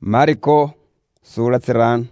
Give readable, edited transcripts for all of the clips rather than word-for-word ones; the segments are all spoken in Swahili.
Mariko sura 5.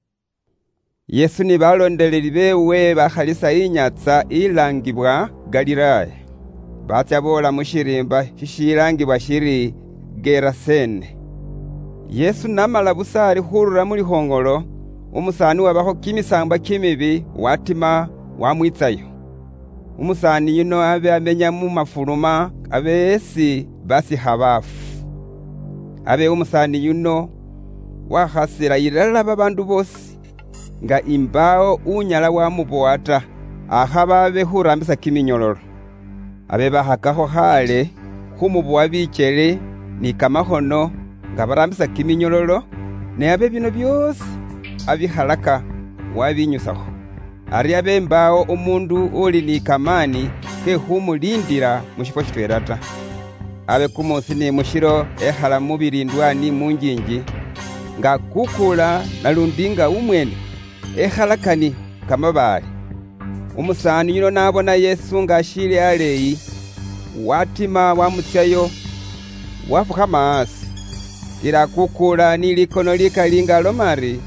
Yesu ni balondeleli bewe bakhalisa inyatsa ilangibwa Galilaya. Batya bola mushirimba shishilangibwa shiri Gerasene. Yesu namala busali khurura mu lihongolo, umusani wabakho kimisamba kimibi watima wamwitsayo. Umusani yuno abe amenya mu mafuluma abesi basikha bafu. Abe umusani yuno wakhasira ilala babandu bosi nga imbao unyala wamuboata akhaba abe khurambisa kiminyololo. Abe bakhakakho khale khumubowa bichele ni kamakhono nga barambisa kiminyololo, ne abe bino byosi abikhalaka wabinyusakho. Ari abe mbawo umundu uli ni kamani ke khumulindila mushifo shitwela ta. Abe kumusi ni mushiro ekhala mubirindwani munjinji nga kukula nalundinga umwene ekhalakani kamabali. Umusani yuno nabona Yesu nga ashili aleyi, watima wamutsayo wafukhama asi. Ila kukula ni likono likalinga lomari,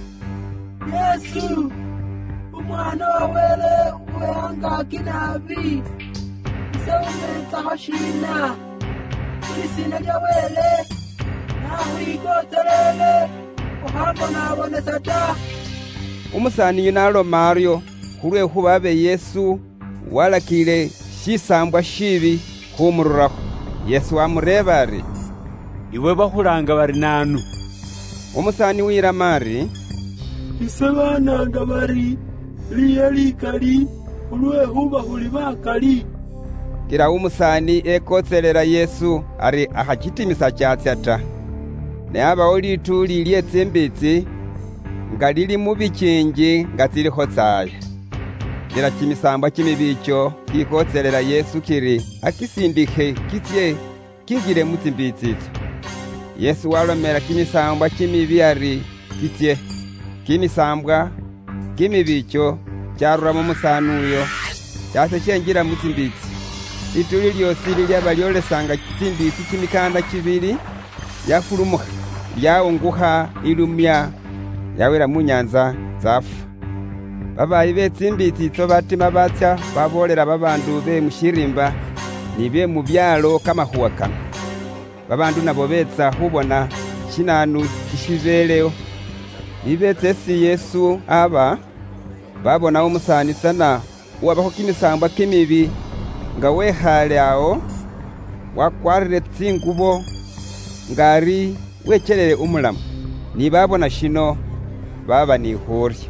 Yesu, umwana wa wele uwehanga kinabi, isewumetsaho shina kulisina lya wele nahuikotelele uhambo nabonesa ta. umusani yuno alomaryo khulwekhuba abe Yesu walakile shisambwa shibi khumururakho. Yesu wamureba ari, iwe bakhulanga bari nanu? umusani wirama ari, Ise bananga bari liye likali ulwekhuba khuli bakali. kila umusani ekotselela Yesu ari akhachitimisa chatsya ta. Ne abawo litu lilye tsimbitsi nga lili mubichinji nga tsilikho tsaya. Kila kimisambwa kimibicho kikotselela Yesu kiri akisindikhe kitsye kinjile mutsimbitsitso. Yesu walomela kimisambwa kimibi ari kitsye. Kimisambwa kimibicho charura mu musani uyo chase chenjila mutsimbitsi. Lituli lyosi lilyaba lyolesanga tsimbitsi kimikanda kibili yafulumukha lyawungukha ilumya yawela munyanza zafu. Babayi betsimbitsitso batima batsya babolela babandu be mushirimba ni be mubyalo kamakhuwa kano. Babandu nabo betsa khubona shinanu shishibelewo. Nibetsa esi Yesu aba babona umusani tsana uwabakho kimisambwa kimibi nga wekhale awo wakwarire tsingubo nga ari wechelele umulamu. Ni babona shino baba ni khurya.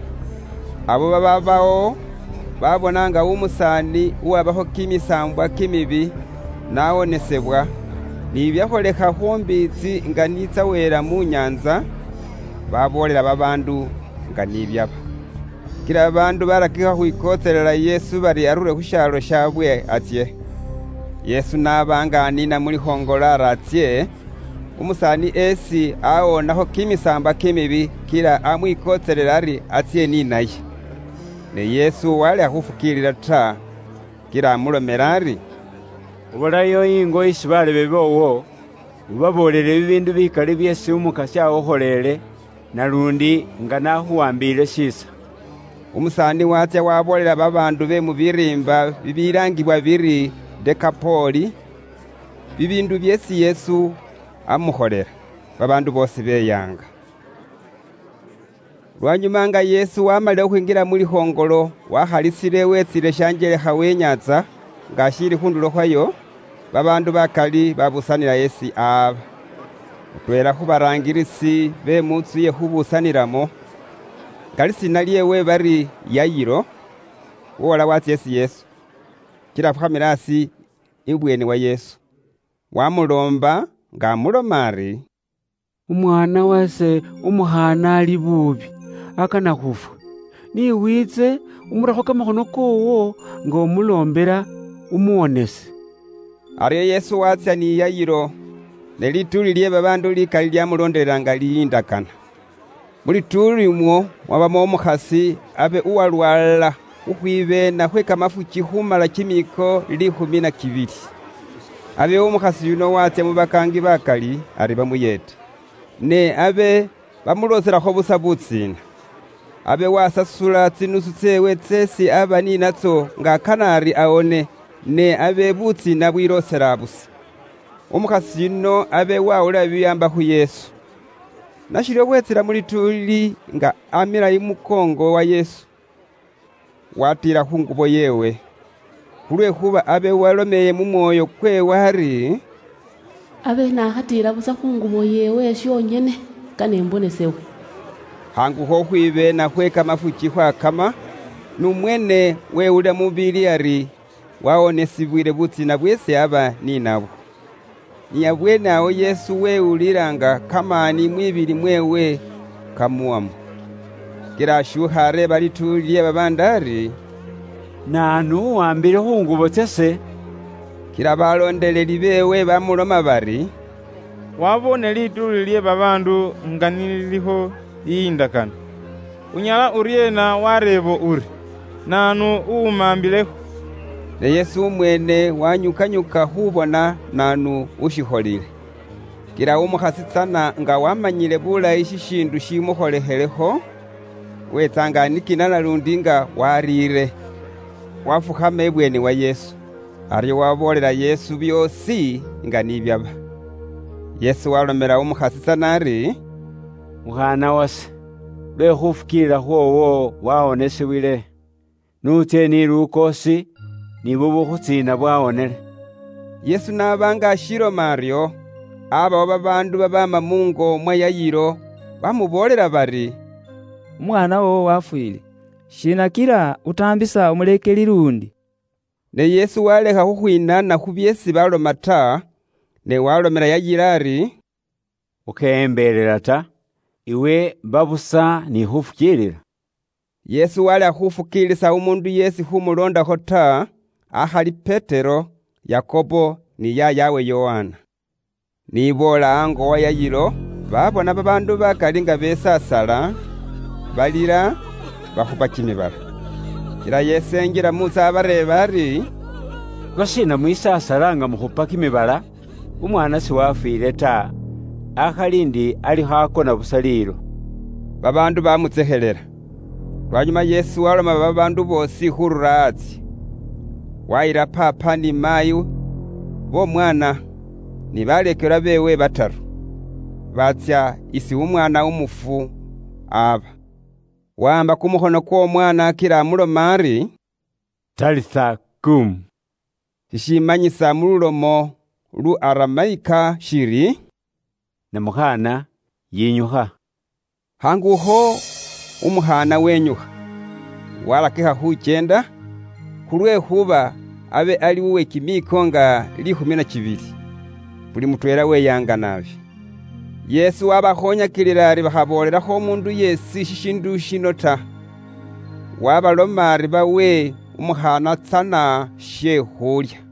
Abo bababawo babona nga umusani uwabakho kimisambwa kimibi nawonesebwa ni byakholekha khumbitsi nga nitsawela mu nyanza, babolela babandu nga nibyaba. Kila babandu barakikha khwikotselela Yesu bari arure khushalo shabwe atsye. Yesu nabanga anina mulihongolo aratsye, umusani esi awonakho kimisamba kimibi kila amwikotselela ari atsye ni naye. Ne Yesu wali akhufukilila ta, kila amulomela ari, Ubolayo ingo isi balebe bowo, ubabolele bibindu bikali byesi umukasi awokholele, nalundi nga nakhuwambile shisa. umusani watsya wabolela babandu be mubirimba bibilangibwa biri Dekapoli bibindu byesi Yesu amukholela. Babandu bosi beyanga. Lwanyuma nga Yesu wamalile khwingila mulihongolo, wakhalisile wetsile shanjelekha wenyatsa nga ashili khundulo khwayo, babandu bakali babusanila Yesu aba. Mutwela khubarangilisi be mutsu ye khubusanilamo nga lisina lyewe bari Yayiro, wola watsya esi Yesu. Kila afukhamila asi ibweni wa Yesu, wamulomba nga amuloma ari, umwana wase umukhana ali bubi akana khufwa. Ni witse umurakho kamakhono kowo nga umulombela umuwonese. Aryo Yesu watsya ni Yayiro, ne lituli lye babandu likali lyamulondelela nga liyindakana. Mulituli umwo mwabamo umukhasi abe uwalwala ukhwibena khwe kamafuchi khumala kimiko 12. Abe umukhasi yuno watsya mubakangi bakali ari bamuyeta. Ne abe bamuloselakho busa butsina. Abe wasasula tsinusu tsewe tsesi aba ni natso nga kanari aone ne abe butsina bwilosela busa. Umukhasi yuno abe wawula biyamba khu Yesu. Nashilyo bwetsela mulituli nga amila imukongo wa Yesu. Watila khungubo yewe. Khulwekhuba abe walomeye mumwoyo kwewe ari, abe nakhatila busa khungubo yewe syonyene kanembonesewe. Hangu khokhwibe nakhwe kamafuchi khwakama, numwene wewule mubili ari waonesibwile butsina bwesi aba ninabwo. Niyabwene awo Yesu wewulilanga kamani mwibili mwewe kamuwamo. Kila ashuha areba lituli lye babandari, nanu wambile khungubo tsese. Kila balondeleli bewe bamuloma bari, wabone lituli lye babandu nga nililikho liyindakana. Unyala uryena warebo uri, nanu uumambilekho. ne Yesu umwene wanyukanyuka khubona nanu ushikholile. Kila umukhasi tsana nga wamanyile bulayi shishindu shimukholekhelekho, wetsanga anikina nalundi nga warire. Wafukhama ibweni wa Yesu, aryo wabolela Yesu byosi nga nibyaba. Yesu walomela umukhasi tsana ari, Mukhana wase, lwe khufukilila khwowo waonesebwile. Nutse ni lukosi, nibo bukhutsina bwawonele. Yesu nabanga ashiloma aryo, abawo babandu babama mungo mwa Yayiro bamubolela bari, umwana wowo wafwile, shina kila utambisa umulekeli lundi. Ne Yesu walekha khukhwinana khu byesi baloma ta, ne walomela Yayiro ari, Ukhembelela ta, iwe babusa ni khufukilila. Yesu walekha khufukilisa umundu yesi khumulondakho ta, akhali Petero, Yakobo ni yayawe Yohana. Nibola ango wa Yayiro, babona babandu bakali nga besasala, balila, bakhupa kimibala. Kila Yesu enjila Musa abareba ari, Lwashina mwisasala nga mukhupa kimibala, umwana siwafwile ta, akhali ndi alikho akona busa lilo. Babandu bamutsekhelela. Lwanyuma Yesu waloma babandu bosi khurura atsi. Wayila papa ni mayi bomwana ni balekelwa bewe bataru. Batsya isi umwana umufu aba. Wamba kumukhono kw'omwana kila amuloma ari, Talitha kum. Shishimanyisa mululomo lu Aramaika shiri, Ne mukhana yinyukha. Hanguho umukhana wenyukha. Walakikha khuchenda, khulwekhuba abe ali uwe kimiko nga 12. Buli mutwela weyanga nabi. Yesu wabakhonyakilila ari bakhabolelakho umundu yesi shishindu shino ta. Wabaloma ari bawe umukhana tsana she khulya.